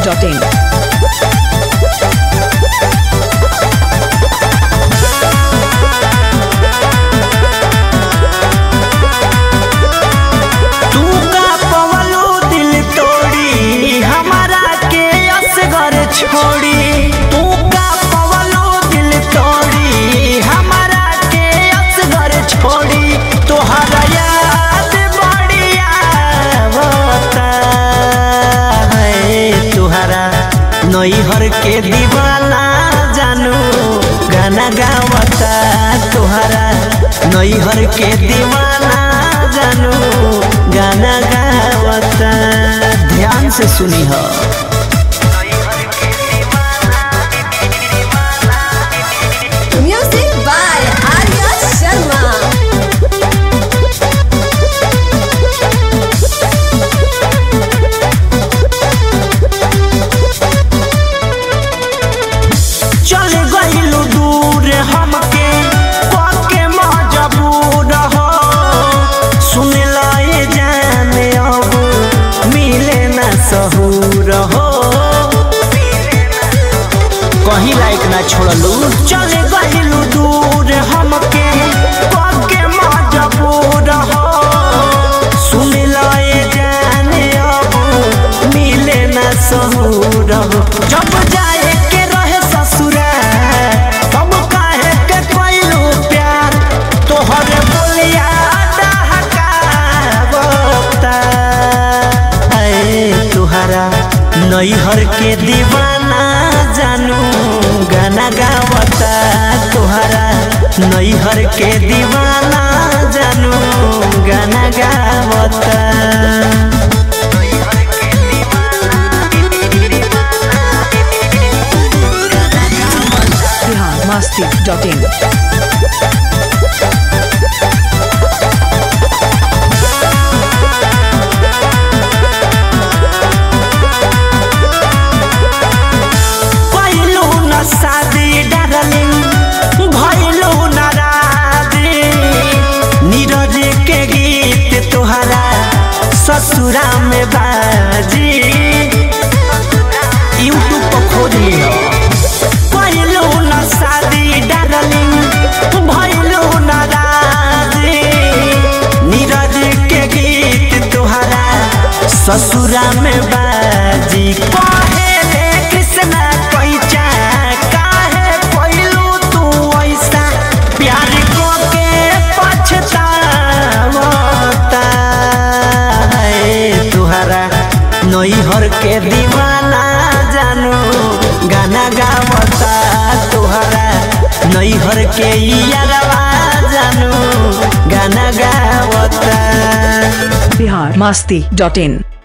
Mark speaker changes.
Speaker 1: biharmasti.in.
Speaker 2: छोड़ी तू का पवलो दिल तोड़ी हमारा के असगर छोड़ी तोहरा याद बढ़िया होता है तुहरा नैहर के दीवाना जानू गाना गावता तुहरा नैहर के दीवाना जानू गाना गावता ध्यान से सुनी हो।
Speaker 3: Music by Arya Sharma.
Speaker 2: चल गइलू दूर हमके पाके मजबूर हो सुन लाए जाने अब मिले ना सहूर हो कहीं लाइक ना छोड़लू चल गइलू दूर हमके पाके मजबूर हो सुन लाए जाने अब मिले ना सहूर हो जब जाए के रहे ससुरा तब काहे के कोइलू प्यार तोहरे बोलिया डहकावता है तुहरा नैहर के दीवाना जानू गाना गावता तुहरा नैहर के दीवाना जानू गाना गावता।
Speaker 1: biharmasti.in.
Speaker 2: पहिलू न शादी डार्लिंग भइलू न राधी नीरज के गीत तोहरा ससुरा में बाजी यूट्यूब पर खोज लियो। पहिलू न शादी डार्लिंग भइलू न राधी नीरज के गीत तोहरा ससुरा में बाजी कहेले कृष्णा पैचा काहे पहिलू तू ऐसा प्यार को के पछतावता है तुहरा नैहर के दीवाना जानू गाना गावता तुहरा नैहर के यारवा जानू गाना गावता।
Speaker 1: biharmasti.in.